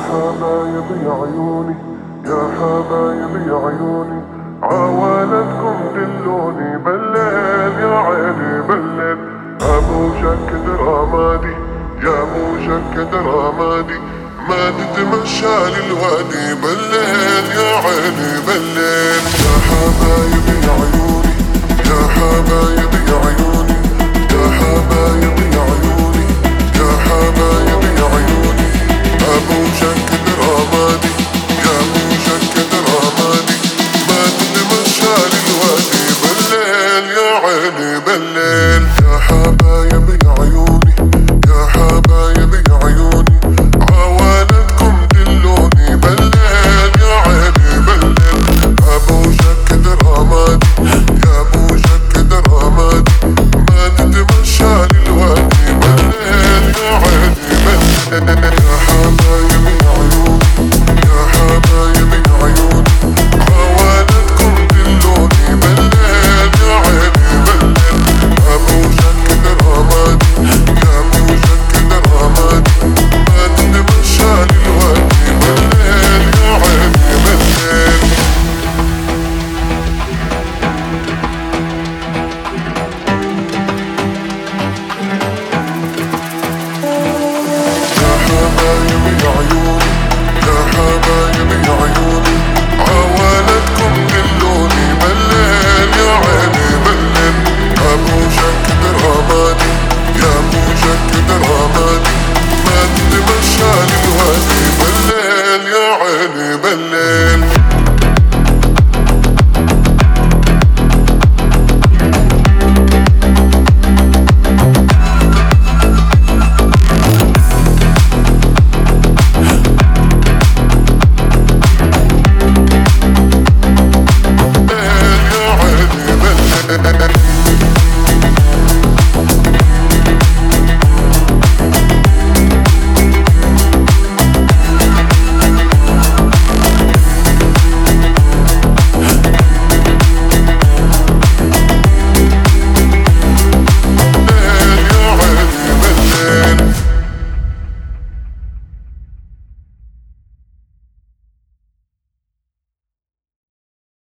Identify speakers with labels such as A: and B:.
A: حبايب يا عيوني، يا حبايب يا عيوني، عوالتكم دلوني بالليل يا عيني بالليل. ابو شك درامادي يا ابو شك درامادي، ما تتمشى للوادي بالليل يا عيني بالليل. يا حبايب يا عيوني، يا حبايب يا عيوني،